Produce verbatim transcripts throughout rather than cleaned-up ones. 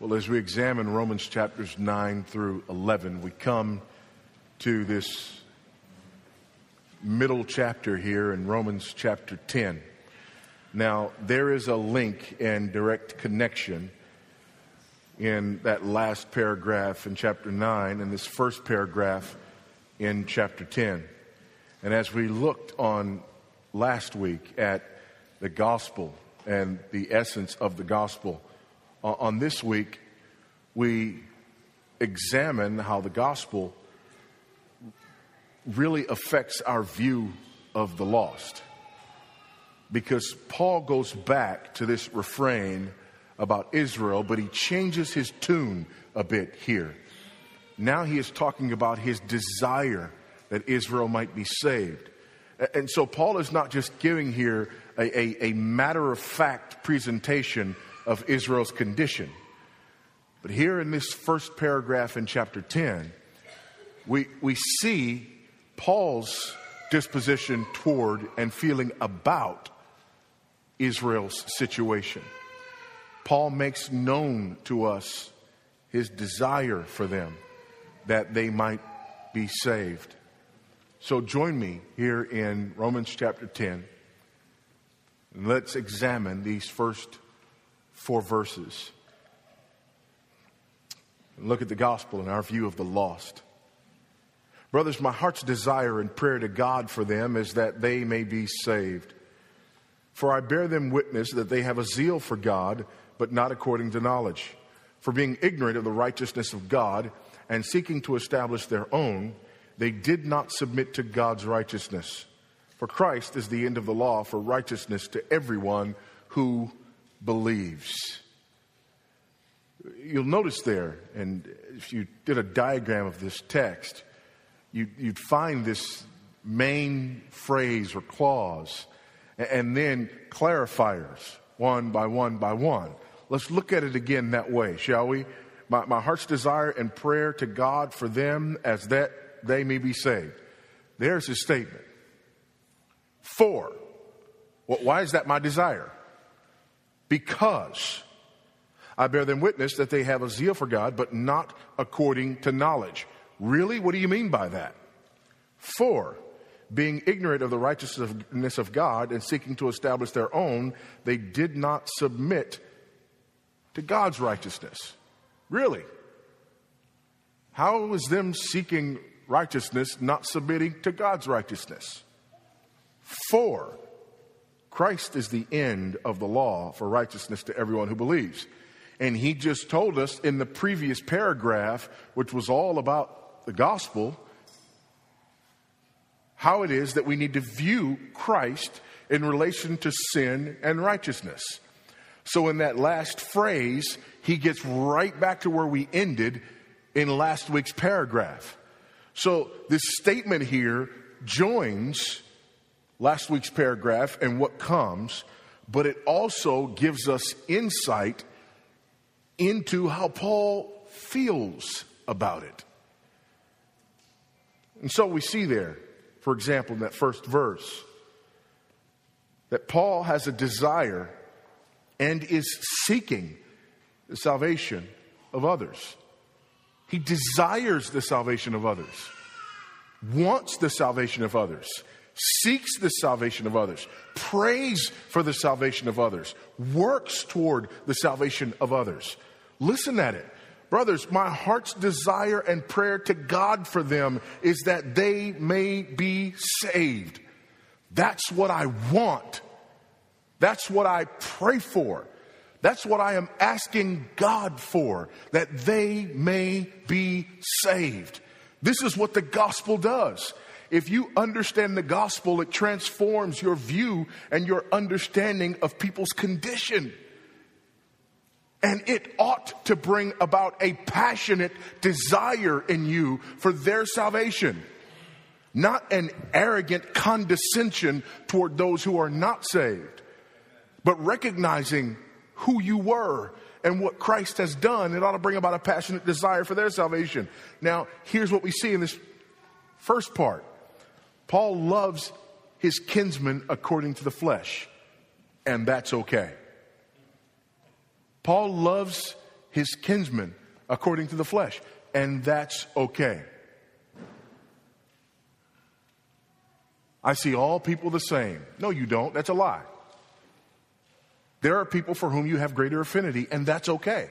Well, as we examine Romans chapters nine through eleven, we come to this middle chapter here in Romans chapter ten. Now, there is a link and direct connection in that last paragraph in chapter nine and this first paragraph in chapter ten. And as we looked on last week at the gospel and the essence of the gospel, on this week, we examine how the gospel really affects our view of the lost. Because Paul goes back to this refrain about Israel, but he changes his tune a bit here. Now he is talking about his desire that Israel might be saved. And so Paul is not just giving here a, a, a matter-of-fact presentation of Israel's condition. But here in this first paragraph in chapter ten, we, we see Paul's disposition toward and feeling about Israel's situation. Paul makes known to us his desire for them, that they might be saved. So join me here in Romans chapter ten, and let's examine these first four verses. And look at the gospel and our view of the lost. Brothers, my heart's desire and prayer to God for them is that they may be saved. For I bear them witness that they have a zeal for God, but not according to knowledge. For being ignorant of the righteousness of God and seeking to establish their own, they did not submit to God's righteousness. For Christ is the end of the law for righteousness to everyone who believes. You'll notice there, and if you did a diagram of this text, you, you'd find this main phrase or clause, and then clarifiers, one by one by one. Let's look at it again that way, shall we? My, my heart's desire and prayer to God for them as that they may be saved. There's his statement. For, well, why is that my desire? Because I bear them witness that they have a zeal for God, but not according to knowledge. Really? What do you mean by that? For, being ignorant of the righteousness of God and seeking to establish their own, they did not submit to God's righteousness. Really? How is them seeking righteousness not submitting to God's righteousness? For Christ is the end of the law for righteousness to everyone who believes. And he just told us in the previous paragraph, which was all about the gospel, how it is that we need to view Christ in relation to sin and righteousness. So in that last phrase, he gets right back to where we ended in last week's paragraph. So this statement here joins last week's paragraph and what comes, but it also gives us insight into how Paul feels about it. And so we see there, for example, in that first verse, that Paul has a desire and is seeking the salvation of others. He desires the salvation of others, wants the salvation of others, seeks the salvation of others, prays for the salvation of others, works toward the salvation of others. Listen at it. Brothers, my heart's desire and prayer to God for them is that they may be saved. That's what I want. That's what I pray for. That's what I am asking God for, that they may be saved. This is what the gospel does. If you understand the gospel, it transforms your view and your understanding of people's condition. And it ought to bring about a passionate desire in you for their salvation. Not an arrogant condescension toward those who are not saved, but recognizing who you were and what Christ has done. It ought to bring about a passionate desire for their salvation. Now, here's what we see in this first part. Paul loves his kinsmen according to the flesh, and that's okay. Paul loves his kinsmen according to the flesh. And that's okay. I see all people the same. No, you don't. That's a lie. There are people for whom you have greater affinity, and that's okay.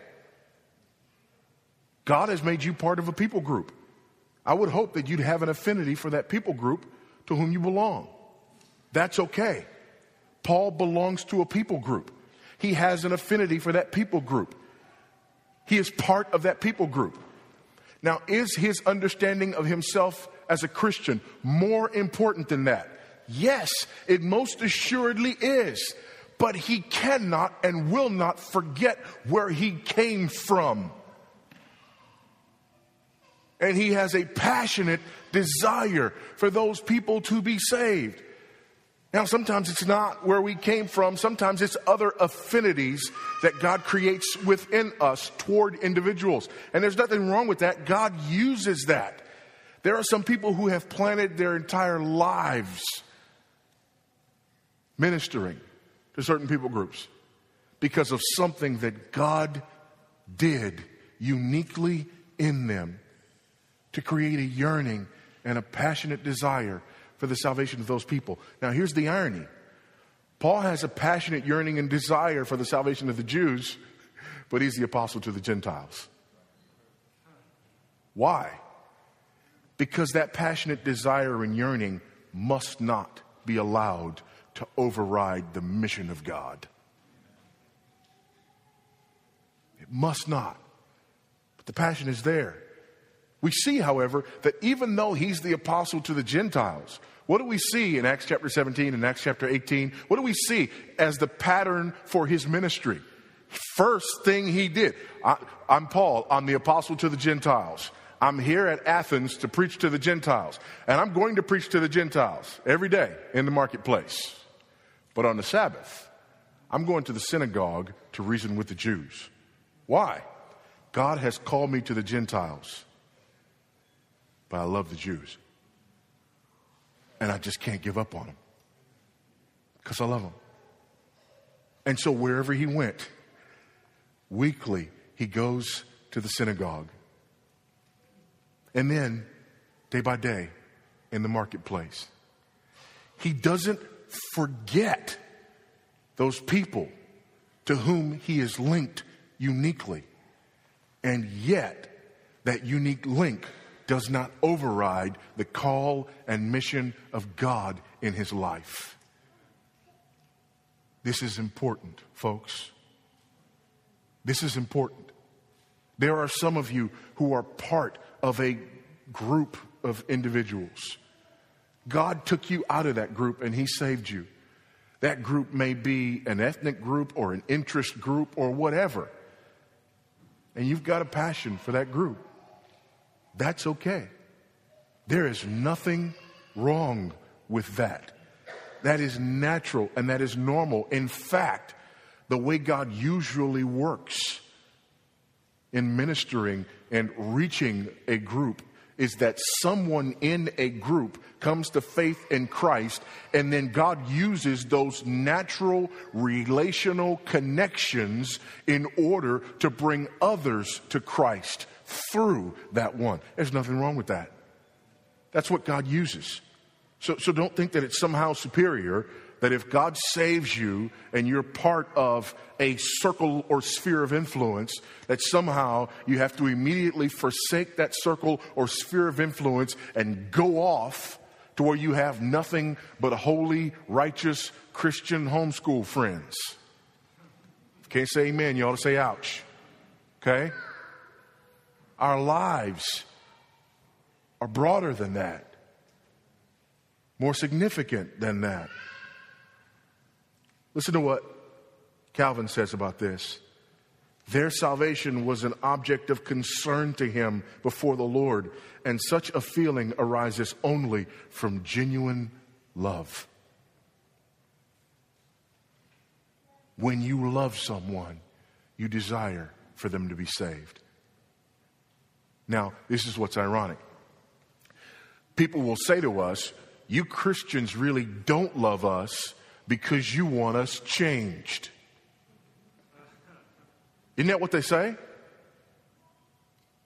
God has made you part of a people group. I would hope that you'd have an affinity for that people group to whom you belong. That's okay. Paul belongs to a people group. He has an affinity for that people group. He is part of that people group. Now, is his understanding of himself as a Christian more important than that? Yes, it most assuredly is. But he cannot and will not forget where he came from. And he has a passionate desire for those people to be saved. Now, sometimes it's not where we came from. Sometimes it's other affinities that God creates within us toward individuals. And there's nothing wrong with that. God uses that. There are some people who have planted their entire lives ministering to certain people groups because of something that God did uniquely in them to create a yearning and a passionate desire for the salvation of those people. Now, here's the irony. Paul has a passionate yearning and desire for the salvation of the Jews, but he's the apostle to the Gentiles. Why? Because that passionate desire and yearning must not be allowed to override the mission of God. It must not. But the passion is there. We see, however, that even though he's the apostle to the Gentiles, what do we see in Acts chapter seventeen and Acts chapter eighteen? What do we see as the pattern for his ministry? First thing he did, I, I'm Paul, I'm the apostle to the Gentiles. I'm here at Athens to preach to the Gentiles. And I'm going to preach to the Gentiles every day in the marketplace. But on the Sabbath, I'm going to the synagogue to reason with the Jews. Why? God has called me to the Gentiles, but I love the Jews. And I just can't give up on them because I love them. And so wherever he went, weekly, he goes to the synagogue. And then, day by day, in the marketplace. He doesn't forget those people to whom he is linked uniquely. And yet, that unique link does not override the call and mission of God in his life. This is important, folks. This is important. There are some of you who are part of a group of individuals. God took you out of that group and he saved you. That group may be an ethnic group or an interest group or whatever. And you've got a passion for that group. That's okay. There is nothing wrong with that. That is natural and that is normal. In fact, the way God usually works in ministering and reaching a group is that someone in a group comes to faith in Christ, and then God uses those natural relational connections in order to bring others to Christ through that one. There's nothing wrong with that. That's what God uses. So, so don't think that it's somehow superior, that if God saves you and you're part of a circle or sphere of influence, that somehow you have to immediately forsake that circle or sphere of influence and go off to where you have nothing but holy, righteous, Christian homeschool friends. Can't say amen, you ought to say ouch. Okay? Our lives are broader than that, more significant than that. Listen to what Calvin says about this. Their salvation was an object of concern to him before the Lord, and such a feeling arises only from genuine love. When you love someone, you desire for them to be saved. Now, this is what's ironic. People will say to us, you Christians really don't love us because you want us changed. Isn't that what they say?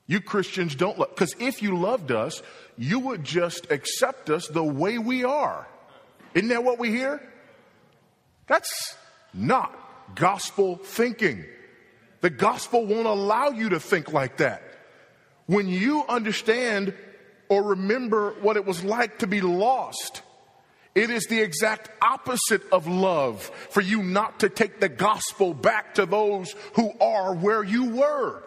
You Christians don't love, because if you loved us, you would just accept us the way we are. Isn't that what we hear? That's not gospel thinking. The gospel won't allow you to think like that. When you understand or remember what it was like to be lost, it is the exact opposite of love for you not to take the gospel back to those who are where you were.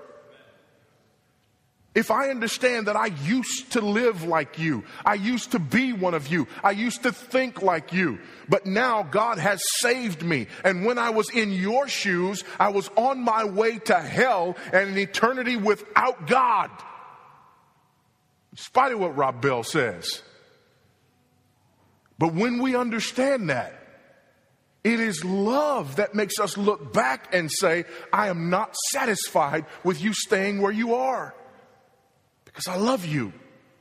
If I understand that I used to live like you, I used to be one of you, I used to think like you, but now God has saved me. And when I was in your shoes, I was on my way to hell and an eternity without God. In spite of what Rob Bell says. But when we understand that, it is love that makes us look back and say, I am not satisfied with you staying where you are. Because I love you.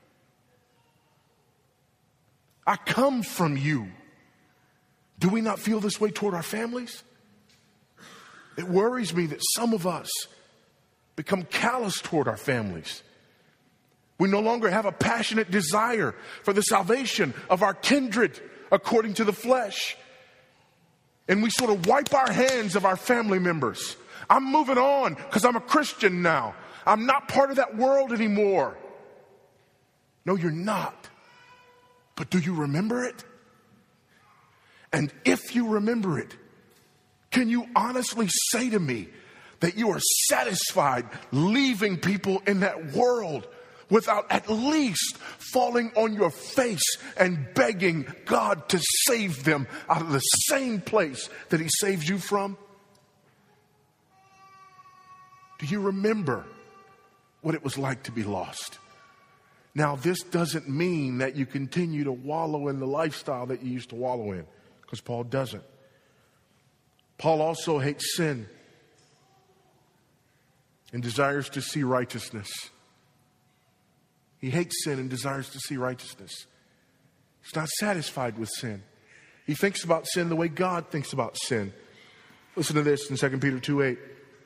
I come from you. Do we not feel this way toward our families? It worries me that some of us become callous toward our families. We no longer have a passionate desire for the salvation of our kindred according to the flesh. And we sort of wipe our hands of our family members. I'm moving on because I'm a Christian now. I'm not part of that world anymore. No, you're not. But do you remember it? And if you remember it, can you honestly say to me that you are satisfied leaving people in that world without at least falling on your face and begging God to save them out of the same place that He saved you from? Do you remember what it was like to be lost? Now, this doesn't mean that you continue to wallow in the lifestyle that you used to wallow in, because Paul doesn't. Paul also hates sin and desires to see righteousness. He hates sin and desires to see righteousness. He's not satisfied with sin. He thinks about sin the way God thinks about sin. Listen to this in Second Peter two eight.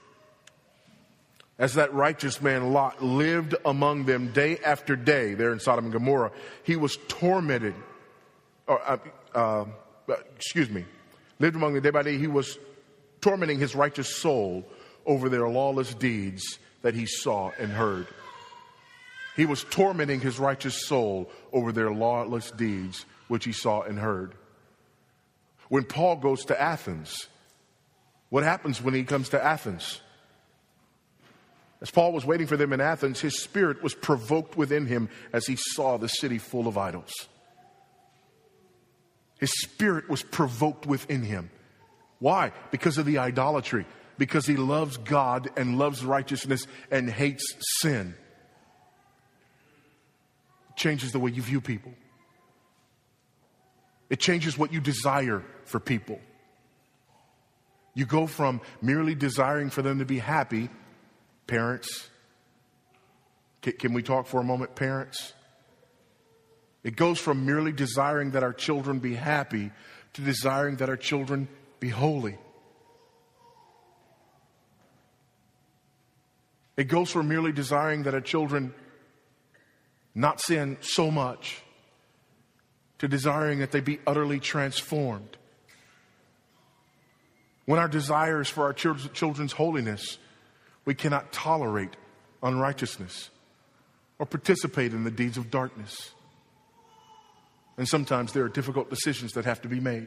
As that righteous man Lot lived among them day after day, there in Sodom and Gomorrah, he was tormented. Or, uh, uh, excuse me, lived among them day by day. He was tormenting his righteous soul over their lawless deeds that he saw and heard. He was tormenting his righteous soul over their lawless deeds, which he saw and heard. When Paul goes to Athens, what happens when he comes to Athens? As Paul was waiting for them in Athens, his spirit was provoked within him as he saw the city full of idols. His spirit was provoked within him. Why? Because of the idolatry. Because he loves God and loves righteousness and hates sin. It changes the way you view people. It changes what you desire for people. You go from merely desiring for them to be happy. Parents, can we talk for a moment, parents? It goes from merely desiring that our children be happy to desiring that our children be holy. It goes from merely desiring that our children not sin so much to desiring that they be utterly transformed. When our desires for our children's holiness, we cannot tolerate unrighteousness or participate in the deeds of darkness. And sometimes there are difficult decisions that have to be made.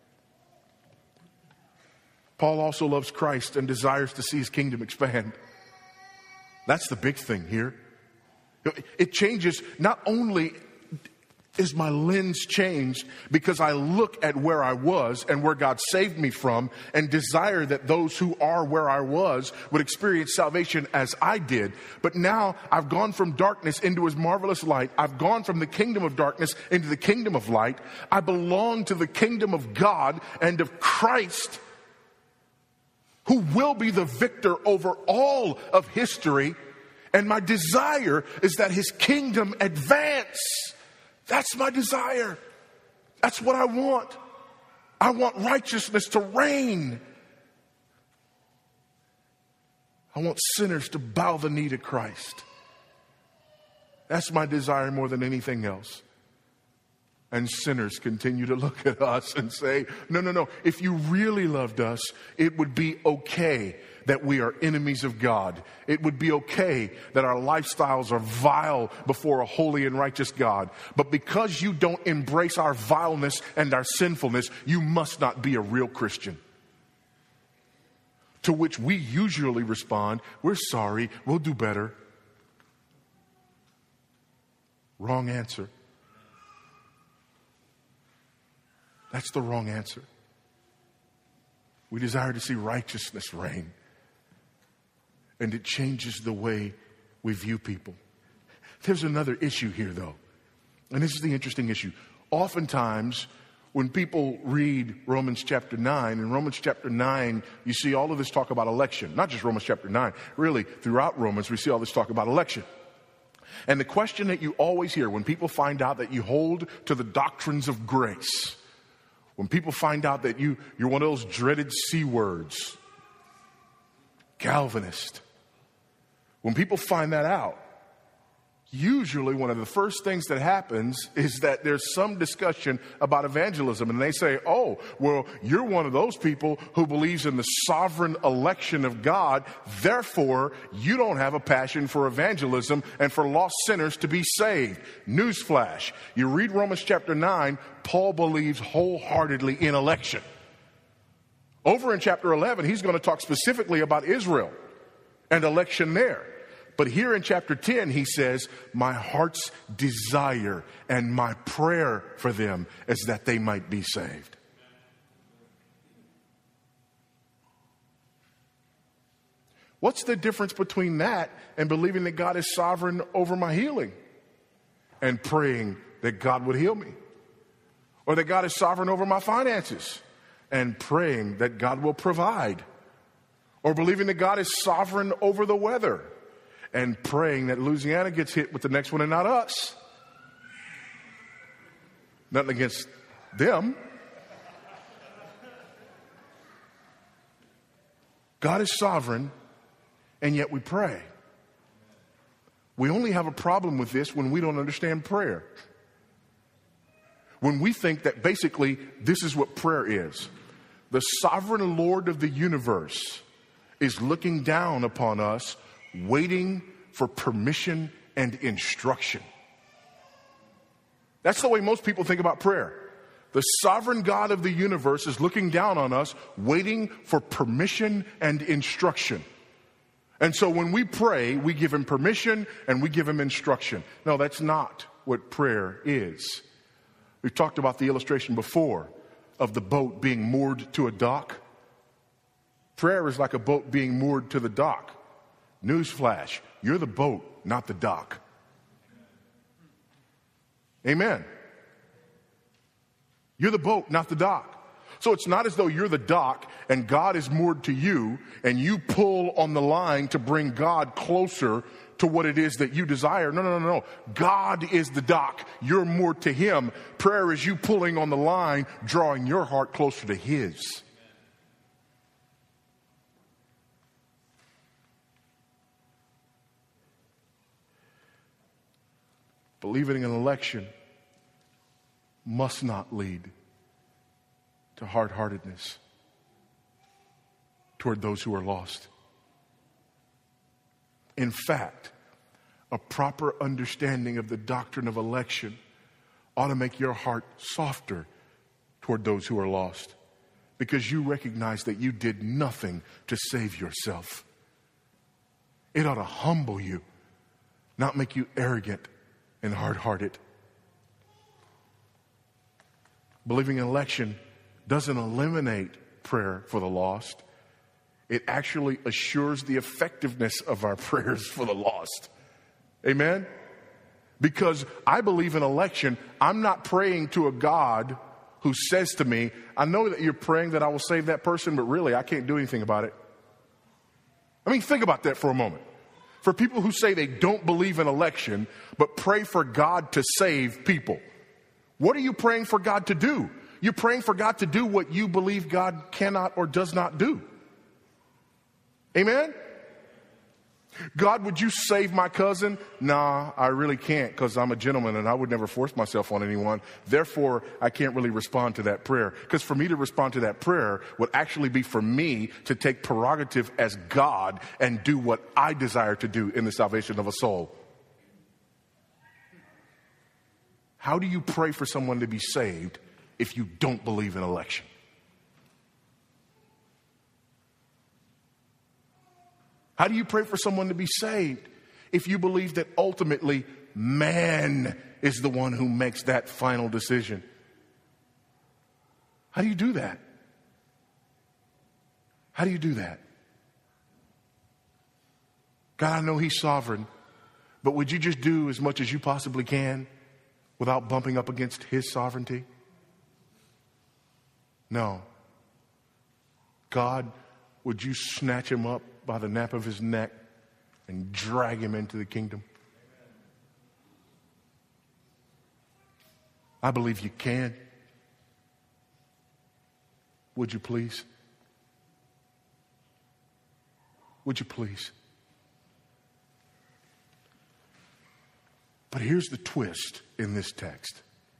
Paul also loves Christ and desires to see His kingdom expand. That's the big thing here. It changes, not only is my lens changed because I look at where I was and where God saved me from and desire that those who are where I was would experience salvation as I did. But now I've gone from darkness into His marvelous light. I've gone from the kingdom of darkness into the kingdom of light. I belong to the kingdom of God and of Christ, who will be the victor over all of history. And my desire is that His kingdom advance. That's my desire. That's what I want. I want righteousness to reign. I want sinners to bow the knee to Christ. That's my desire more than anything else. And sinners continue to look at us and say, no, no, no. If you really loved us, it would be okay that we are enemies of God. It would be okay that our lifestyles are vile before a holy and righteous God. But because you don't embrace our vileness and our sinfulness, you must not be a real Christian. To which we usually respond, we're sorry, we'll do better. Wrong answer. That's the wrong answer. We desire to see righteousness reign. And it changes the way we view people. There's another issue here, though. And this is the interesting issue. Oftentimes, when people read Romans chapter nine, in Romans chapter nine, you see all of this talk about election. Not just Romans chapter nine. Really, throughout Romans, we see all this talk about election. And the question that you always hear when people find out that you hold to the doctrines of grace, when people find out that you, you're one of those dreaded C words, Calvinist, when people find that out, usually one of the first things that happens is that there's some discussion about evangelism. And they say, oh, well, you're one of those people who believes in the sovereign election of God. Therefore, you don't have a passion for evangelism and for lost sinners to be saved. Newsflash. You read Romans chapter nine, Paul believes wholeheartedly in election. Over in chapter eleven, he's going to talk specifically about Israel and election there. But here in chapter ten, he says, my heart's desire and my prayer for them is that they might be saved. What's the difference between that and believing that God is sovereign over my healing and praying that God would heal me? Or that God is sovereign over my finances and praying that God will provide? Or believing that God is sovereign over the weather and praying that Louisiana gets hit with the next one and not us? Nothing against them. God is sovereign, and yet we pray. We only have a problem with this when we don't understand prayer. When we think that basically this is what prayer is. The sovereign Lord of the universe is looking down upon us, waiting for permission and instruction. That's the way most people think about prayer. The sovereign God of the universe is looking down on us, waiting for permission and instruction. And so when we pray, we give him permission and we give him instruction. No, that's not what prayer is. We've talked about the illustration before of the boat being moored to a dock. Prayer is like a boat being moored to the dock. Newsflash, you're the boat, not the dock. Amen. You're the boat, not the dock. So it's not as though you're the dock and God is moored to you and you pull on the line to bring God closer to what it is that you desire. No, no, no, no. God is the dock. You're moored to him. Prayer is you pulling on the line, drawing your heart closer to his. Believing in an election must not lead to hard-heartedness toward those who are lost. In fact, a proper understanding of the doctrine of election ought to make your heart softer toward those who are lost, because you recognize that you did nothing to save yourself. It ought to humble you, not make you arrogant and hard-hearted. Believing in election doesn't eliminate prayer for the lost. It actually assures the effectiveness of our prayers for the lost. Amen? Because I believe in election, I'm not praying to a God who says to me, I know that you're praying that I will save that person, but really I can't do anything about it. I mean, think about that for a moment. For people who say they don't believe in election, but pray for God to save people, what are you praying for God to do? You're praying for God to do what you believe God cannot or does not do. Amen? God, would you save my cousin? Nah, I really can't because I'm a gentleman and I would never force myself on anyone. Therefore, I can't really respond to that prayer. Because for me to respond to that prayer would actually be for me to take prerogative as God and do what I desire to do in the salvation of a soul. How do you pray for someone to be saved if you don't believe in election? How do you pray for someone to be saved if you believe that ultimately man is the one who makes that final decision? How do you do that? How do you do that? God, I know he's sovereign, but would you just do as much as you possibly can without bumping up against his sovereignty? No. God, would you snatch him up by the nape of his neck and drag him into the kingdom? I believe you can. Would you please? Would you please? But here's the twist in this text.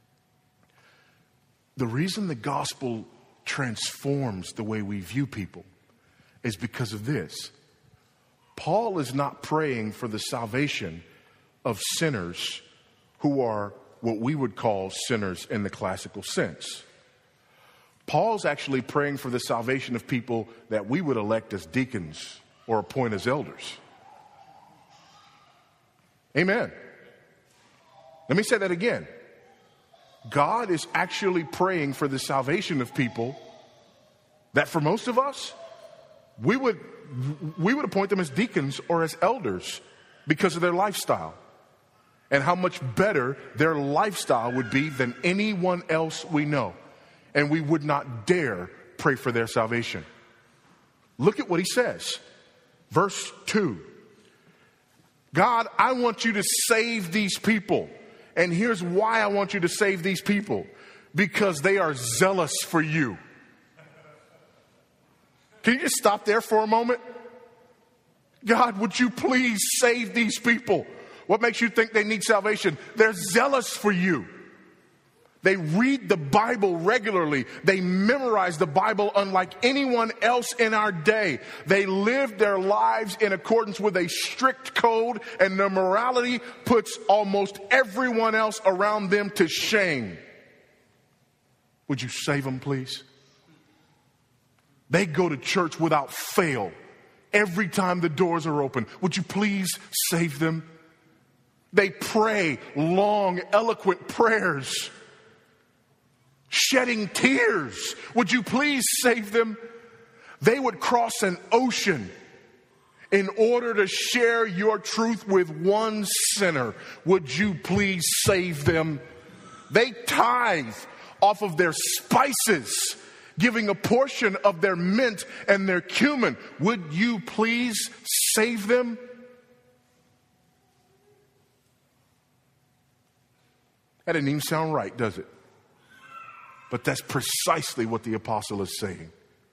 The reason the gospel transforms the way we view people is because of this. Paul is not praying for the salvation of sinners who are what we would call sinners in the classical sense. Paul's actually praying for the salvation of people that we would elect as deacons or appoint as elders. Amen. Let me say that again. God is actually praying for the salvation of people that for most of us, we would we would appoint them as deacons or as elders because of their lifestyle and how much better their lifestyle would be than anyone else we know. And we would not dare pray for their salvation. Look at what he says. Verse two. God, I want you to save these people. And here's why I want you to save these people. Because they are zealous for you. Can you just stop there for a moment? God, would you please save these people? What makes you think they need salvation? They're zealous for you. They read the Bible regularly. They memorize the Bible unlike anyone else in our day. They live their lives in accordance with a strict code, and their morality puts almost everyone else around them to shame. Would you save them, please? They go to church without fail every time the doors are open. Would you please save them? They pray long, eloquent prayers, shedding tears. Would you please save them? They would cross an ocean in order to share your truth with one sinner. Would you please save them? They tithe off of their spices, giving a portion of their mint and their cumin. Would you please save them? That didn't even sound right, does it? But that's precisely what the apostle is saying.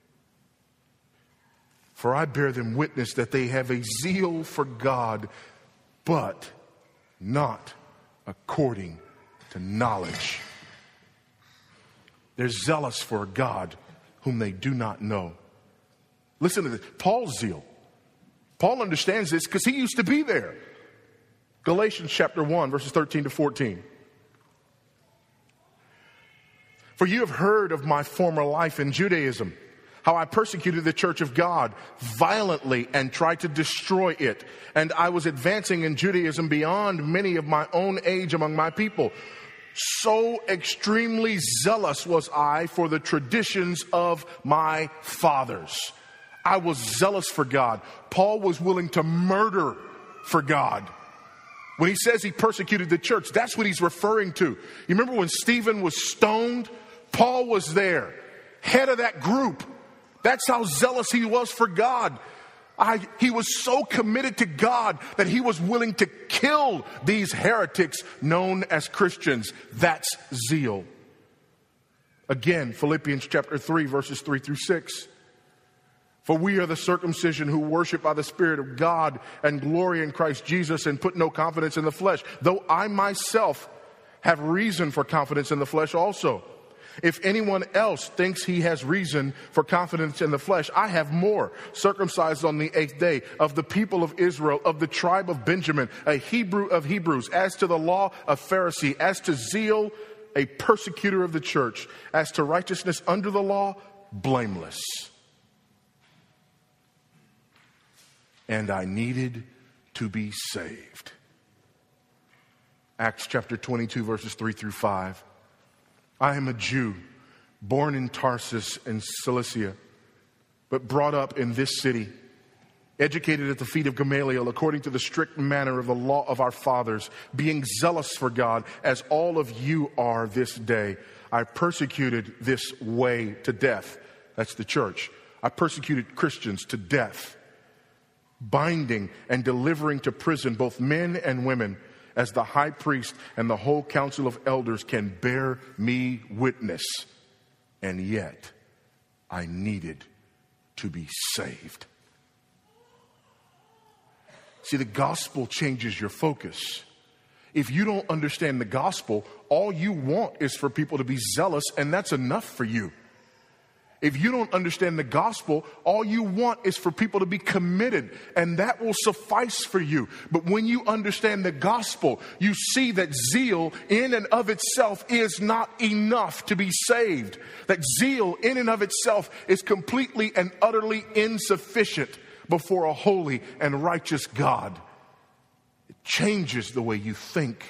For I bear them witness that they have a zeal for God, but not according to knowledge. They're zealous for a God whom they do not know. Listen to this. Paul's zeal. Paul understands this because he used to be there. Galatians chapter one, verses thirteen to fourteen. For you have heard of my former life in Judaism, how I persecuted the church of God violently and tried to destroy it. And I was advancing in Judaism beyond many of my own age among my people. So extremely zealous was I for the traditions of my fathers. I was zealous for God. Paul was willing to murder for God. When he says he persecuted the church, that's what he's referring to. You remember when Stephen was stoned? Paul was there, head of that group. That's how zealous he was for God. I, he was so committed to God that he was willing to kill these heretics known as Christians. That's zeal. Again, Philippians chapter three, verses three through six. For we are the circumcision who worship by the Spirit of God and glory in Christ Jesus and put no confidence in the flesh, though I myself have reason for confidence in the flesh also. If anyone else thinks he has reason for confidence in the flesh, I have more. Circumcised on the eighth day, of the people of Israel, of the tribe of Benjamin, a Hebrew of Hebrews, as to the law, a Pharisee, as to zeal, a persecutor of the church, as to righteousness under the law, blameless. And I needed to be saved. Acts chapter twenty-two, verses three through five. I am a Jew, born in Tarsus in Cilicia, but brought up in this city, educated at the feet of Gamaliel, according to the strict manner of the law of our fathers, being zealous for God, as all of you are this day. I persecuted this way to death. That's the church. I persecuted Christians to death, binding and delivering to prison both men and women, as the high priest and the whole council of elders can bear me witness. And yet, I needed to be saved. See, the gospel changes your focus. If you don't understand the gospel, all you want is for people to be zealous, and that's enough for you. If you don't understand the gospel, all you want is for people to be committed, and that will suffice for you. But when you understand the gospel, you see that zeal in and of itself is not enough to be saved. That zeal in and of itself is completely and utterly insufficient before a holy and righteous God. It changes the way you think.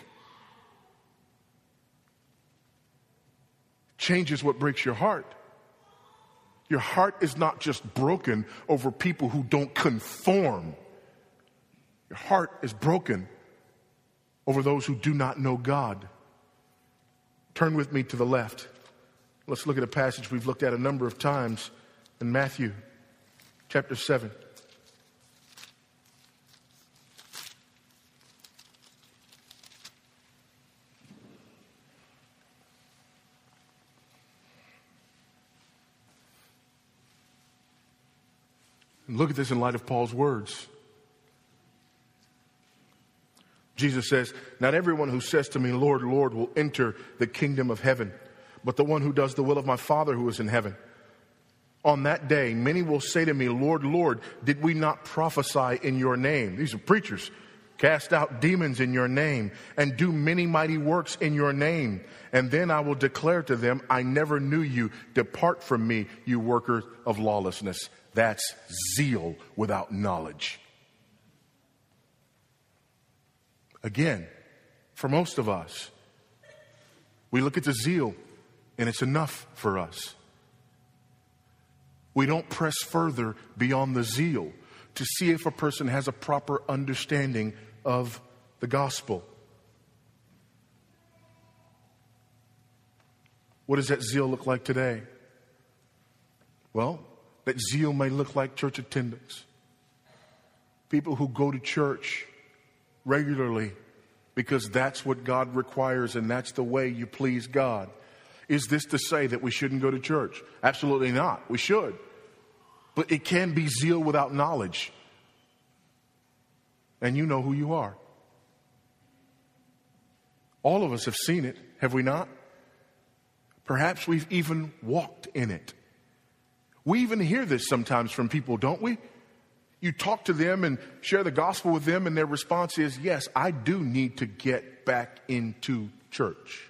It changes what breaks your heart. Your heart is not just broken over people who don't conform. Your heart is broken over those who do not know God. Turn with me to the left. Let's look at a passage we've looked at a number of times in Matthew chapter seven. Look at this in light of Paul's words. Jesus says, not everyone who says to me, Lord, Lord, will enter the kingdom of heaven, but the one who does the will of my Father who is in heaven. On that day, many will say to me, Lord, Lord, did we not prophesy in your name? These are preachers. Cast out demons in your name and do many mighty works in your name. And then I will declare to them, I never knew you. Depart from me, you workers of lawlessness. That's zeal without knowledge. Again, for most of us, we look at the zeal and it's enough for us. We don't press further beyond the zeal to see if a person has a proper understanding of the gospel. What does that zeal look like today? Well, that zeal may look like church attendance. People who go to church regularly because that's what God requires and that's the way you please God. Is this to say that we shouldn't go to church? Absolutely not. We should. But it can be zeal without knowledge. And you know who you are. All of us have seen it, have we not? Perhaps we've even walked in it. We even hear this sometimes from people, don't we? You talk to them and share the gospel with them, and their response is, yes, I do need to get back into church.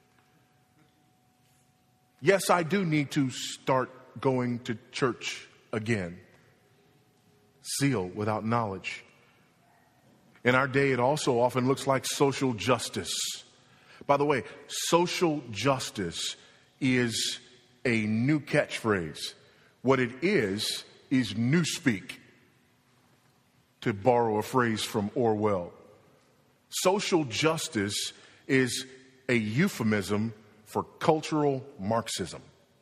Yes, I do need to start going to church again. Zeal without knowledge. In our day, it also often looks like social justice. By the way, social justice is a new catchphrase. What it is, is newspeak, to borrow a phrase from Orwell. Social justice is a euphemism for cultural Marxism.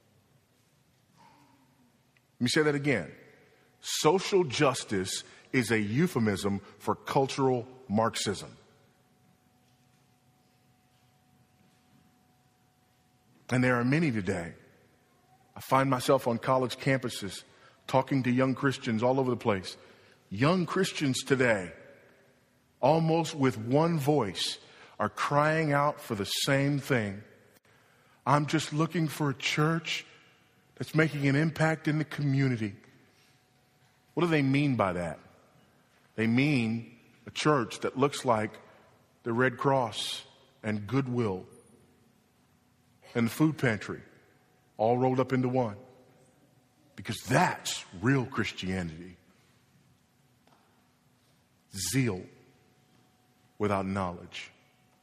Let me say that again. Social justice is a euphemism for cultural Marxism. And there are many today. I find myself on college campuses talking to young Christians all over the place. Young Christians today, almost with one voice, are crying out for the same thing. I'm just looking for a church that's making an impact in the community. What do they mean by that? They mean a church that looks like the Red Cross and Goodwill and the food pantry all rolled up into one. Because that's real Christianity. Zeal without knowledge.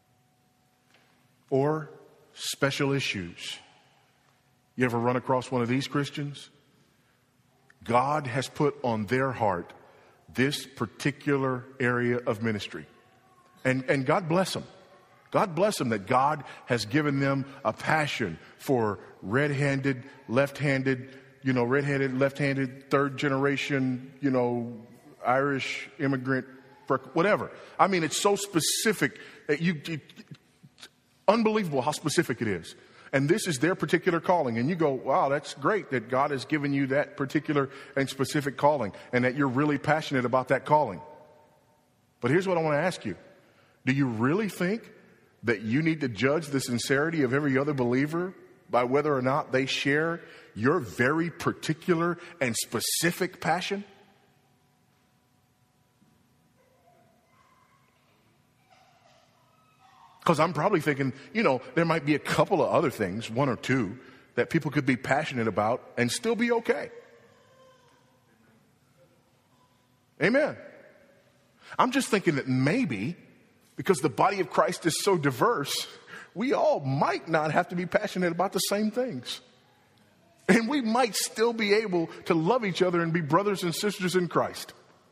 Or special issues. You ever run across one of these Christians? God has put on their heart this particular area of ministry. And, and God bless them. God bless them that God has given them a passion for red-handed, left-handed, you know, red-handed, left-handed, third generation, you know, Irish immigrant, whatever. I mean, it's so specific that you, it, unbelievable how specific it is. And this is their particular calling. And you go, wow, that's great that God has given you that particular and specific calling and that you're really passionate about that calling. But here's what I want to ask you. Do you really think that you need to judge the sincerity of every other believer by whether or not they share your very particular and specific passion? Because I'm probably thinking, you know, there might be a couple of other things, one or two, that people could be passionate about and still be okay. Amen. I'm just thinking that maybe, because the body of Christ is so diverse, we all might not have to be passionate about the same things. And we might still be able to love each other and be brothers and sisters in Christ.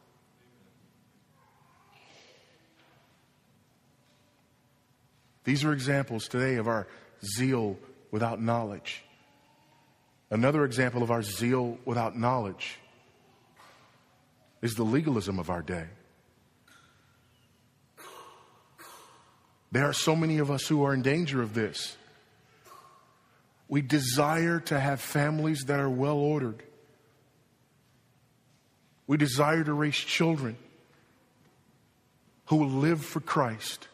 These are examples today of our zeal without knowledge. Another example of our zeal without knowledge is the legalism of our day. There are so many of us who are in danger of this. We desire to have families that are well ordered. We desire to raise children who will live for Christ.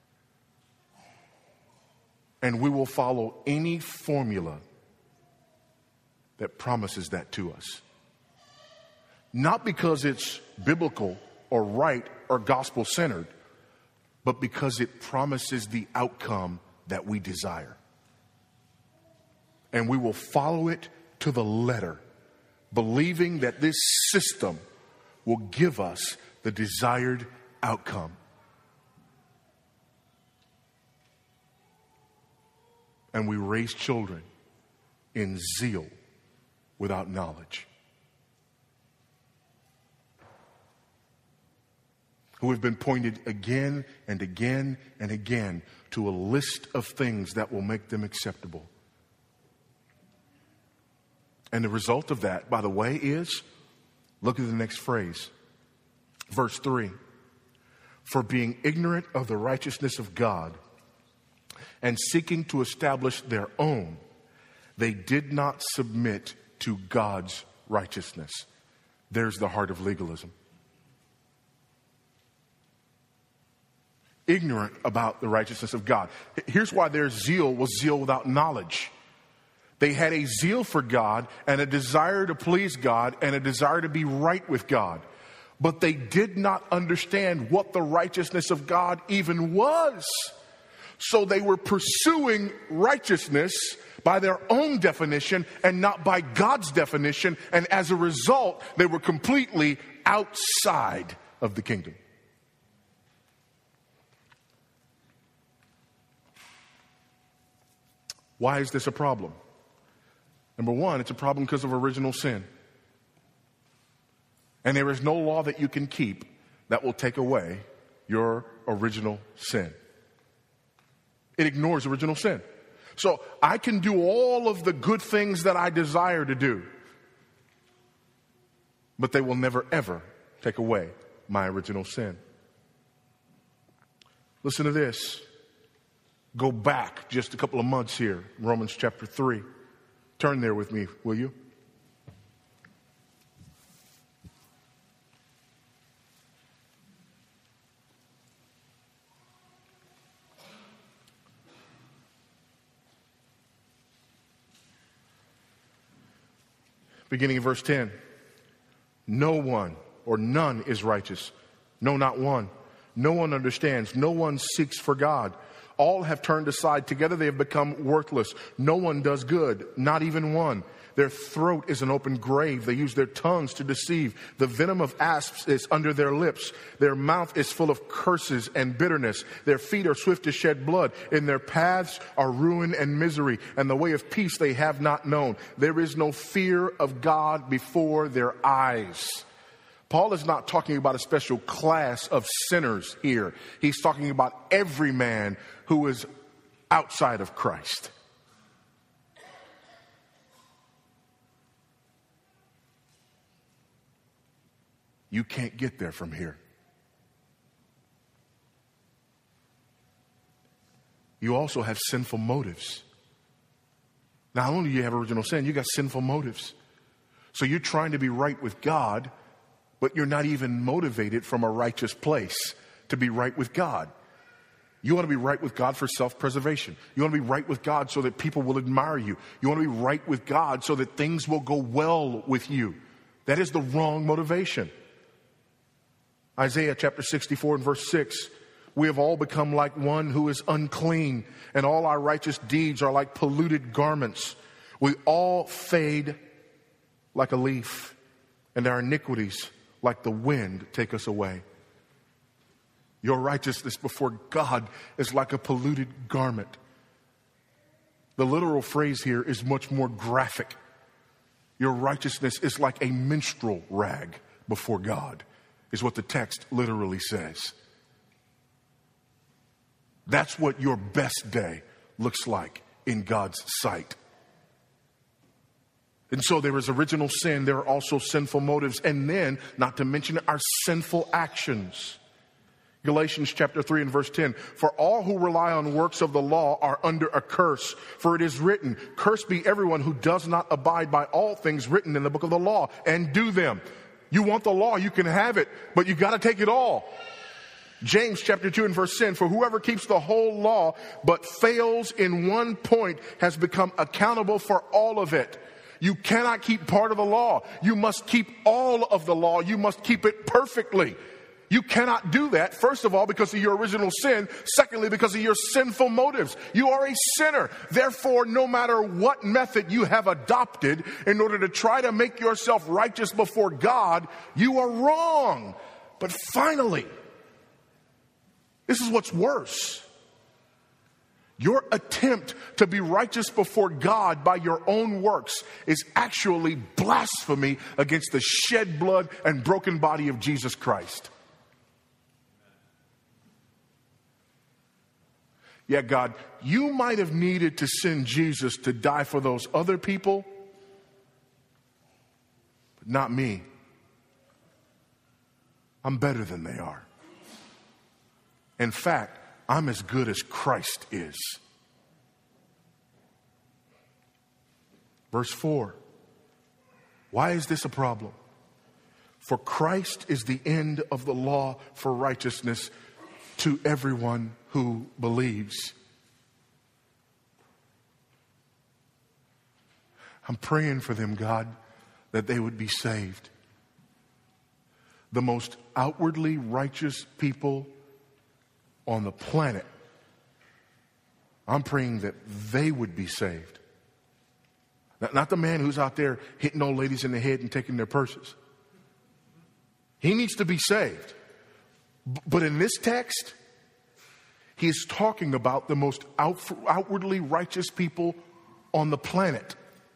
And we will follow any formula that promises that to us. Not because it's biblical or right or gospel-centered, but because it promises the outcome that we desire. And we will follow it to the letter, believing that this system will give us the desired outcome. And we raise children in zeal without knowledge, who have been pointed again and again and again to a list of things that will make them acceptable. And the result of that, by the way, is, look at the next phrase, verse three. For being ignorant of the righteousness of God and seeking to establish their own, they did not submit to God's righteousness. There's the heart of legalism. Ignorant about the righteousness of God. Here's why their zeal was zeal without knowledge. They had a zeal for God and a desire to please God and a desire to be right with God. But they did not understand what the righteousness of God even was. So they were pursuing righteousness by their own definition and not by God's definition. And as a result, they were completely outside of the kingdom. Why is this a problem? Number one, it's a problem because of original sin. And there is no law that you can keep that will take away your original sin. It ignores original sin. So I can do all of the good things that I desire to do, but they will never, ever take away my original sin. Listen to this. Go back just a couple of months here, Romans chapter three. Turn there with me, will you? beginning of verse ten. No one or none is righteous. No, not one. No one understands. No one seeks for God. All have turned aside. Together they have become worthless. No one does good, not even one. Their throat is an open grave. They use their tongues to deceive. The venom of asps is under their lips. Their mouth is full of curses and bitterness. Their feet are swift to shed blood. In their paths are ruin and misery, and the way of peace they have not known. There is no fear of God before their eyes. Paul is not talking about a special class of sinners here. He's talking about every man who is outside of Christ. You can't get there from here. You also have sinful motives. Not only do you have original sin, you got sinful motives. So you're trying to be right with God, but you're not even motivated from a righteous place to be right with God. You want to be right with God for self-preservation. You want to be right with God so that people will admire you. You want to be right with God so that things will go well with you. That is the wrong motivation. Isaiah chapter sixty-four and verse six. We have all become like one who is unclean, and all our righteous deeds are like polluted garments. We all fade like a leaf, and our iniquities like the wind take us away. Your righteousness before God is like a polluted garment. The literal phrase here is much more graphic. Your righteousness is like a menstrual rag before God, is what the text literally says. That's what your best day looks like in God's sight. And so there is original sin. There are also sinful motives. And then, not to mention our sinful actions. Galatians chapter three and verse ten. For all who rely on works of the law are under a curse. For it is written, cursed be everyone who does not abide by all things written in the book of the law and do them. You want the law, you can have it, but you got to take it all. James chapter two and verse ten, for whoever keeps the whole law but fails in one point has become accountable for all of it. You cannot keep part of the law. You must keep all of the law. You must keep it perfectly. You cannot do that, first of all, because of your original sin. Secondly, because of your sinful motives. You are a sinner. Therefore, no matter what method you have adopted in order to try to make yourself righteous before God, you are wrong. But finally, this is what's worse. Your attempt to be righteous before God by your own works is actually blasphemy against the shed blood and broken body of Jesus Christ. Yeah, God, you might have needed to send Jesus to die for those other people, but not me. I'm better than they are. In fact, I'm as good as Christ is. Verse four. Why is this a problem? For Christ is the end of the law for righteousness to everyone who believes. I'm praying for them, God, that they would be saved. The most outwardly righteous people on the planet, I'm praying that they would be saved. Not the man who's out there hitting old ladies in the head and taking their purses. He needs to be saved. But in this text, he is talking about the most out, outwardly righteous people on the planet.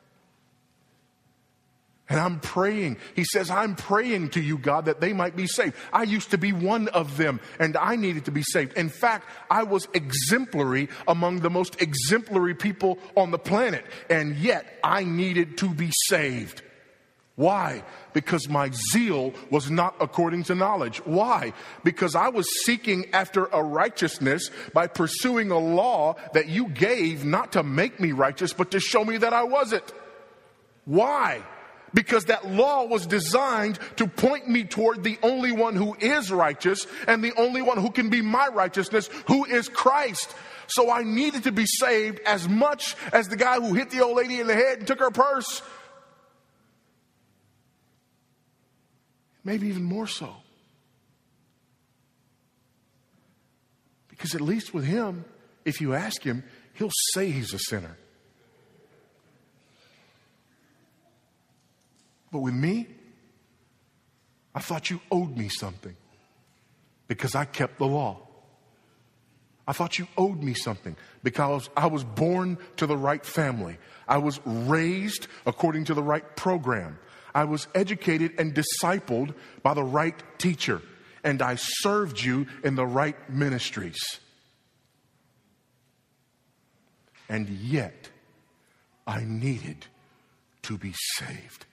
And I'm praying. He says, I'm praying to you, God, that they might be saved. I used to be one of them, and I needed to be saved. In fact, I was exemplary among the most exemplary people on the planet, and yet I needed to be saved. Why? Because my zeal was not according to knowledge. Why? Because I was seeking after a righteousness by pursuing a law that you gave not to make me righteous, but to show me that I wasn't. Why? Because that law was designed to point me toward the only one who is righteous and the only one who can be my righteousness, who is Christ. So I needed to be saved as much as the guy who hit the old lady in the head and took her purse. Maybe even more so. Because at least with him, if you ask him, he'll say he's a sinner. But with me, I thought you owed me something because I kept the law. I thought you owed me something because I was born to the right family. I was raised according to the right program. I was educated and discipled by the right teacher. And I served you in the right ministries. And yet, I needed to be saved.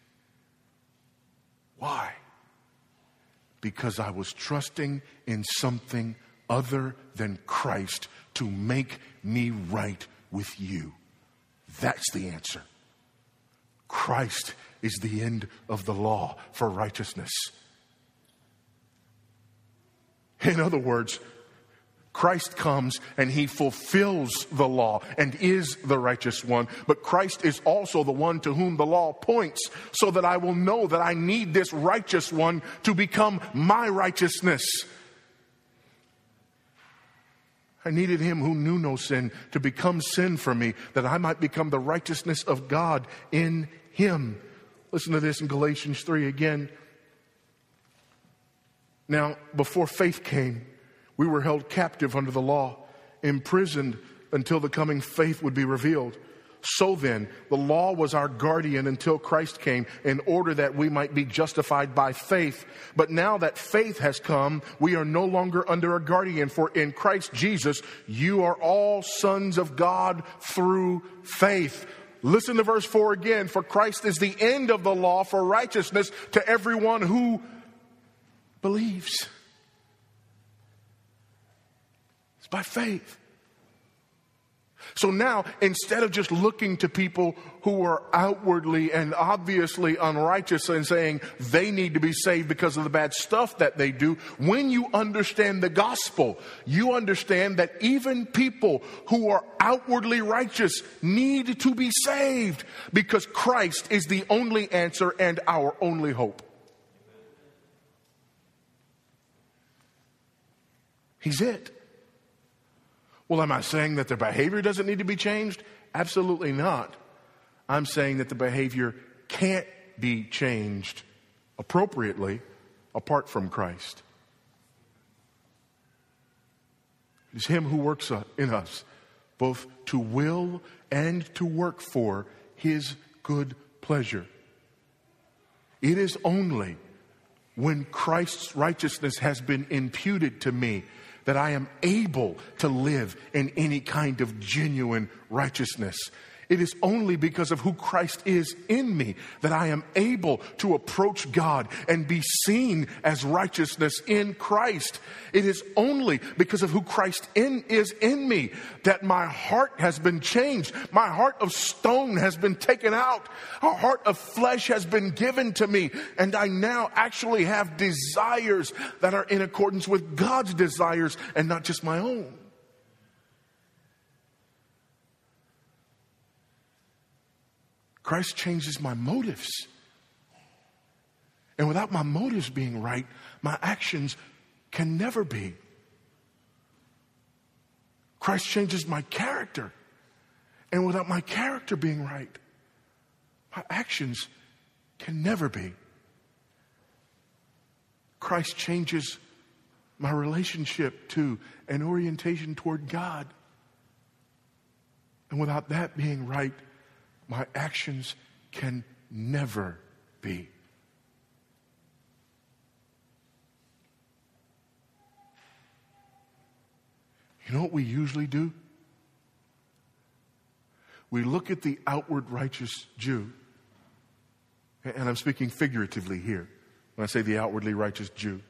Why? Because I was trusting in something other than Christ to make me right with you. That's the answer. Christ is the end of the law for righteousness. In other words, Christ comes and he fulfills the law and is the righteous one. But Christ is also the one to whom the law points, so that I will know that I need this righteous one to become my righteousness. I needed him who knew no sin to become sin for me, that I might become the righteousness of God in him. Listen to this in Galatians three again. Now, before faith came, we were held captive under the law, imprisoned until the coming faith would be revealed. So then, the law was our guardian until Christ came, in order that we might be justified by faith. But now that faith has come, we are no longer under a guardian. For in Christ Jesus, you are all sons of God through faith. Listen to verse four again. For Christ is the end of the law for righteousness to everyone who believes. It's by faith. So now, instead of just looking to people who are outwardly and obviously unrighteous and saying they need to be saved because of the bad stuff that they do, when you understand the gospel, you understand that even people who are outwardly righteous need to be saved, because Christ is the only answer and our only hope. He's it. Well, am I saying that their behavior doesn't need to be changed? Absolutely not. I'm saying that the behavior can't be changed appropriately apart from Christ. It is him who works in us, both to will and to work for his good pleasure. It is only when Christ's righteousness has been imputed to me that I am able to live in any kind of genuine righteousness. It is only because of who Christ is in me that I am able to approach God and be seen as righteousness in Christ. It is only because of who Christ in, is in me that my heart has been changed. My heart of stone has been taken out. A heart of flesh has been given to me. And I now actually have desires that are in accordance with God's desires and not just my own. Christ changes my motives. And without my motives being right, my actions can never be. Christ changes my character. And without my character being right, my actions can never be. Christ changes my relationship to and orientation toward God. And without that being right, my actions can never be. You know what we usually do? We look at the outward righteous Jew, and I'm speaking figuratively here when I say the outwardly righteous Jew.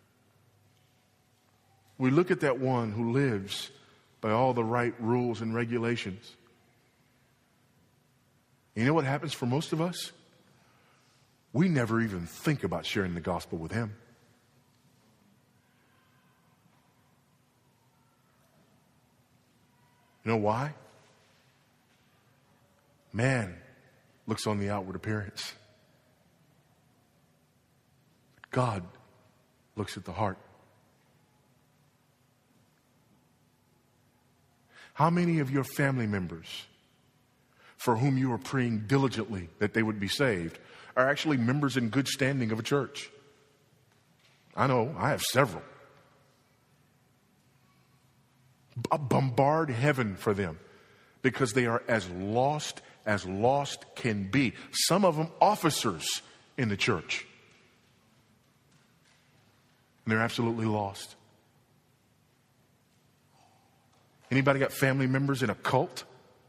We look at that one who lives by all the right rules and regulations. You know what happens for most of us? We never even think about sharing the gospel with him. You know why? Man looks on the outward appearance. God looks at the heart. How many of your family members for whom you are praying diligently that they would be saved are actually members in good standing of a church? I know, I have several. B- bombard heaven for them because they are as lost as lost can be. Some of them officers in the church. And they're absolutely lost. Anybody got family members in a cult?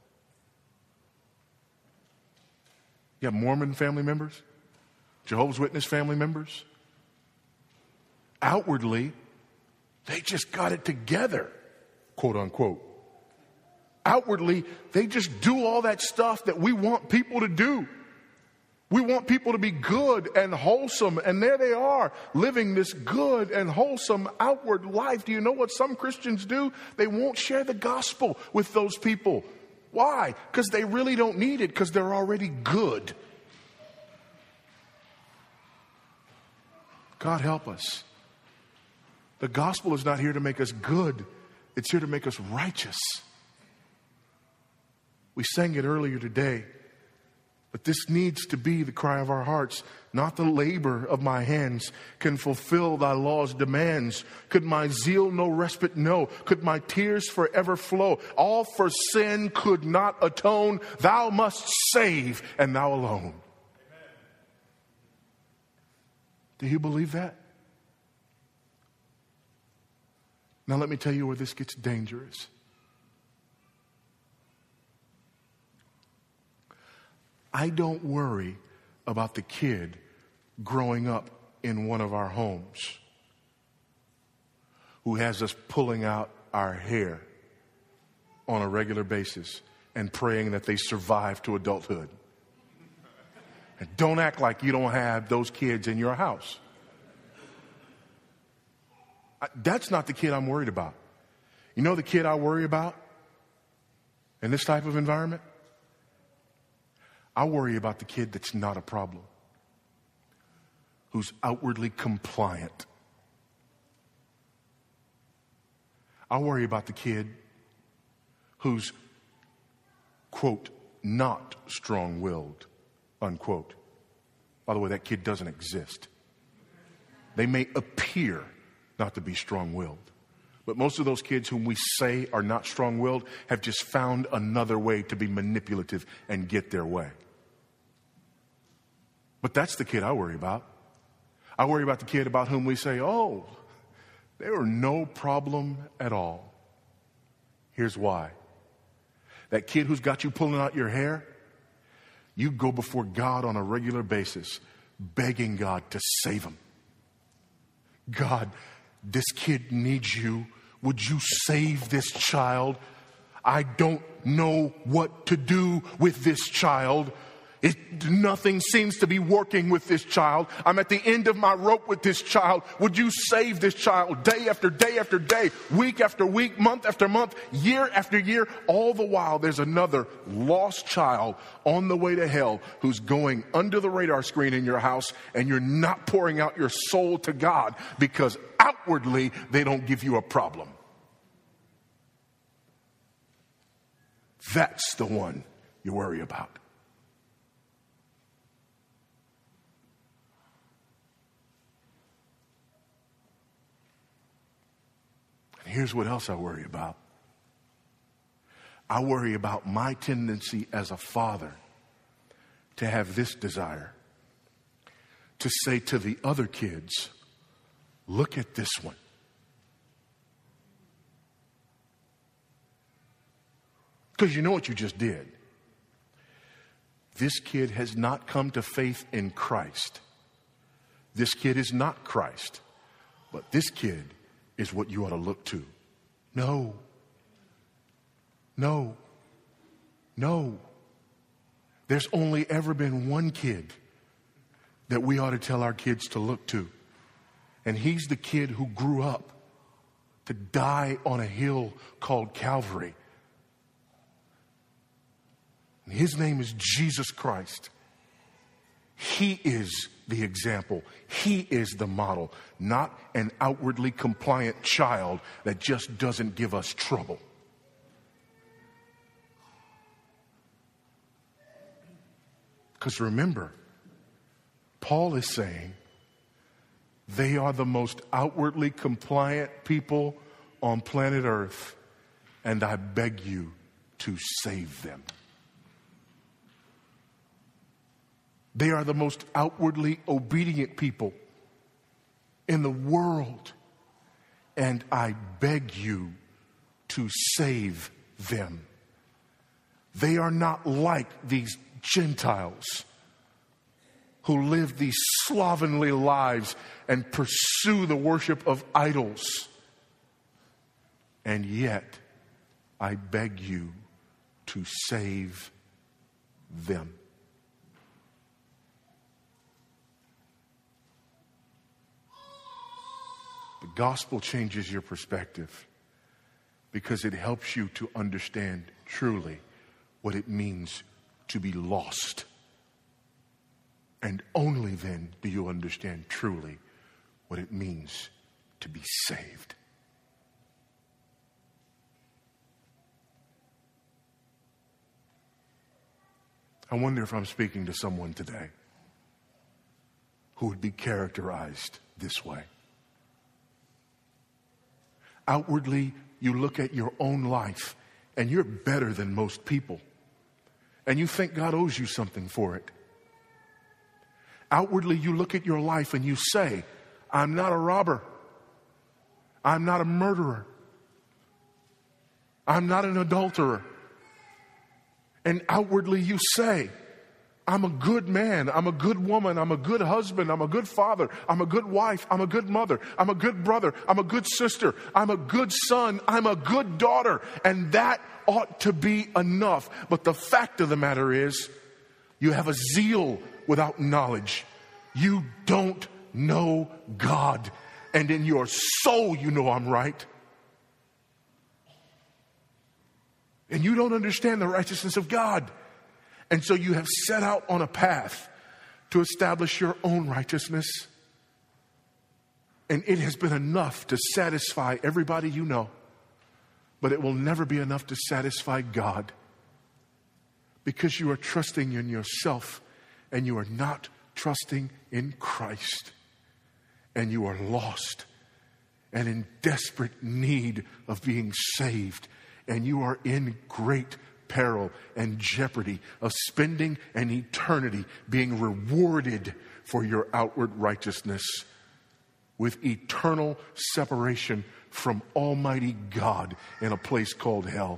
You have Mormon family members? Jehovah's Witness family members? Outwardly, they just got it together, quote unquote. Outwardly, they just do all that stuff that we want people to do. We want people to be good and wholesome, and there they are, living this good and wholesome outward life. Do you know what some Christians do? They won't share the gospel with those people. Why? Because they really don't need it, because they're already good. God help us. The gospel is not here to make us good. It's here to make us righteous. We sang it earlier today, but this needs to be the cry of our hearts. Not the labor of my hands can fulfill thy law's demands. Could my zeal no respite know? Could my tears forever flow? All for sin could not atone. Thou must save, and thou alone. Amen. Do you believe that? Now let me tell you where this gets dangerous. I don't worry about the kid growing up in one of our homes who has us pulling out our hair on a regular basis and praying that they survive to adulthood. And don't act like you don't have those kids in your house. That's not the kid I'm worried about. You know the kid I worry about in this type of environment? I worry about the kid that's not a problem, who's outwardly compliant. I worry about the kid who's, quote, not strong-willed, unquote. By the way, that kid doesn't exist. They may appear not to be strong-willed, but most of those kids whom we say are not strong-willed have just found another way to be manipulative and get their way. But that's the kid I worry about. I worry about the kid about whom we say, oh, they were no problem at all. Here's why. That kid who's got you pulling out your hair, you go before God on a regular basis, begging God to save him. God, this kid needs you. Would you save this child? I don't know what to do with this child. It, nothing seems to be working with this child. I'm at the end of my rope with this child. Would you save this child day after day after day, week after week, month after month, year after year? All the while, there's another lost child on the way to hell who's going under the radar screen in your house, and you're not pouring out your soul to God because outwardly they don't give you a problem. That's the one you worry about. Here's what else I worry about. I worry about my tendency as a father to have this desire to say to the other kids, look at this one. Because you know what you just did. This kid has not come to faith in Christ. This kid is not Christ. But this kid is what you ought to look to. No. No. No. There's only ever been one kid that we ought to tell our kids to look to. And he's the kid who grew up to die on a hill called Calvary. And his name is Jesus Christ. He is the example. He is the model, not an outwardly compliant child that just doesn't give us trouble. Because remember, Paul is saying they are the most outwardly compliant people on planet Earth, and I beg you to save them. They are the most outwardly obedient people in the world, and I beg you to save them. They are not like these Gentiles who live these slovenly lives and pursue the worship of idols. And yet, I beg you to save them. The gospel changes your perspective because it helps you to understand truly what it means to be lost. And only then do you understand truly what it means to be saved. I wonder if I'm speaking to someone today who would be characterized this way. Outwardly, you look at your own life and you're better than most people. And you think God owes you something for it. Outwardly, you look at your life and you say, I'm not a robber. I'm not a murderer. I'm not an adulterer. And outwardly you say, I'm a good man, I'm a good woman, I'm a good husband, I'm a good father, I'm a good wife, I'm a good mother, I'm a good brother, I'm a good sister, I'm a good son, I'm a good daughter. And that ought to be enough. But the fact of the matter is, you have a zeal without knowledge. You don't know God. And in your soul you know I'm right. And you don't understand the righteousness of God. And so you have set out on a path to establish your own righteousness. And it has been enough to satisfy everybody you know. But it will never be enough to satisfy God. Because you are trusting in yourself and you are not trusting in Christ. And you are lost and in desperate need of being saved. And you are in great peril and jeopardy of spending an eternity being rewarded for your outward righteousness with eternal separation from Almighty God in a place called hell.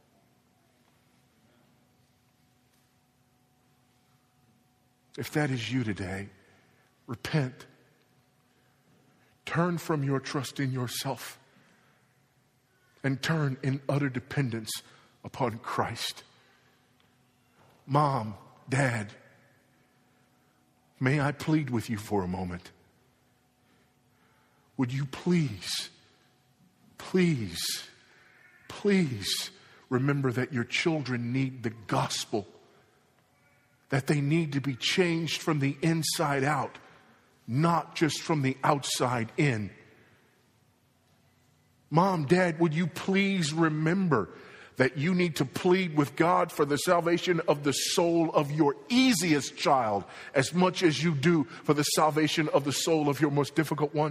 If that is you today, repent. Turn from your trust in yourself and turn in utter dependence upon Christ. Mom, Dad, may I plead with you for a moment? Would you please, please, please remember that your children need the gospel, that they need to be changed from the inside out, not just from the outside in. Mom, Dad, would you please remember that you need to plead with God for the salvation of the soul of your easiest child as much as you do for the salvation of the soul of your most difficult one?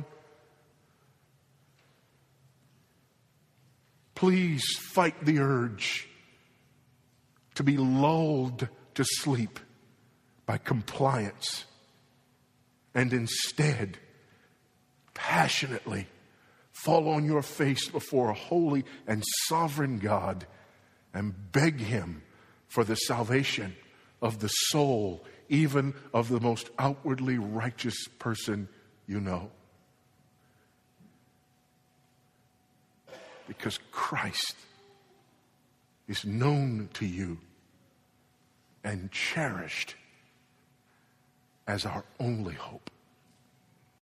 Please fight the urge to be lulled to sleep by compliance, and instead passionately fall on your face before a holy and sovereign God and beg Him for the salvation of the soul, even of the most outwardly righteous person you know. Because Christ is known to you and cherished as our only hope.